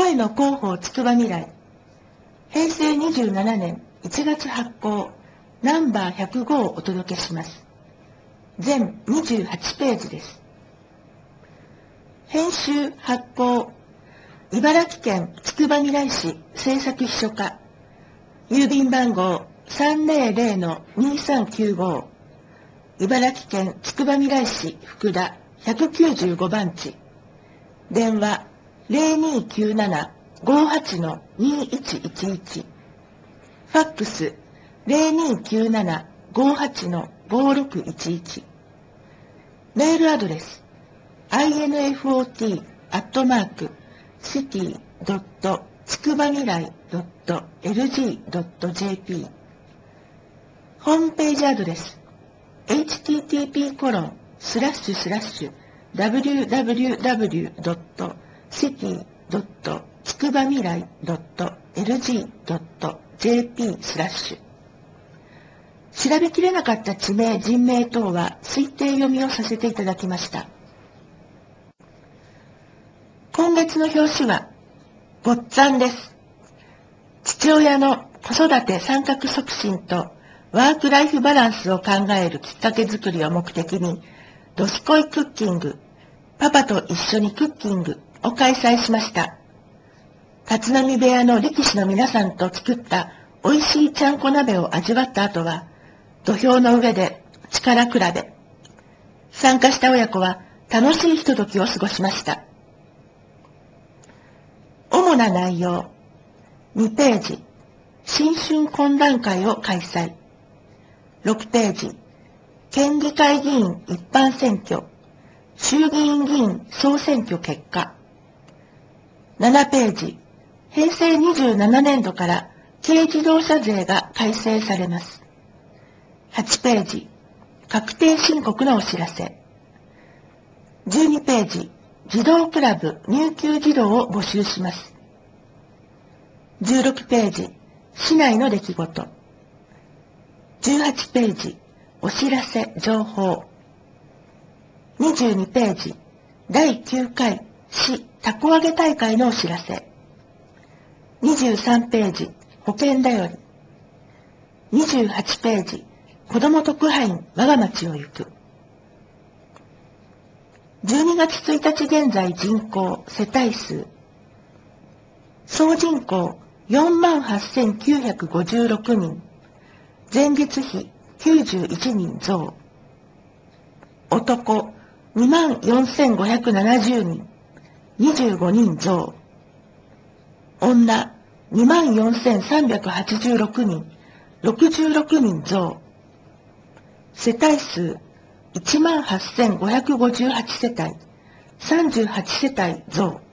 声の広報つくばみらい。平成27年1月発行、ナンバー105をお届けします。全28ページです。編集発行、茨城県つくばみらい市制作秘書課、郵便番号 300-2395、茨城県つくばみらい市福田195番地、電話 0297-58-2111、ファックス 0297-58-5611、メールアドレス infot@city.tskubamirai.lg.jp、 ホームページアドレス http://www.city.tskubamirai.lg.jp/ 調べきれなかった地名人名等は推定読みをさせていただきました。今月の表紙はごっつぁんです。父親の子育て参画促進とワークライフバランスを考えるきっかけ作りを目的に、どすこいクッキング、パパと一緒にクッキングを開催しました。立浪部屋の力士の皆さんと作った美味しいちゃんこ鍋を味わった後は、土俵の上で力比べ。参加した親子は楽しいひとときを過ごしました。主な内容。2ページ、新春懇談会を開催。6ページ、県議会議員一般選挙、衆議院議員総選挙結果。7ページ、平成27年度から軽自動車税が改正されます。8ページ、確定申告のお知らせ。12ページ、児童クラブ入給児童を募集します。16ページ、市内の出来事。18ページ、お知らせ情報。22ページ、第9回市たこ揚げ大会のお知らせ。23ページ、保険だより。28ページ、子ども特派員我が町を行く。12月1日現在人口世帯数。総人口 48,956 人。前月比91人増。男 24,570 人。25人増。女 24,386 人。66人増。世帯数 18,558 世帯。38世帯増。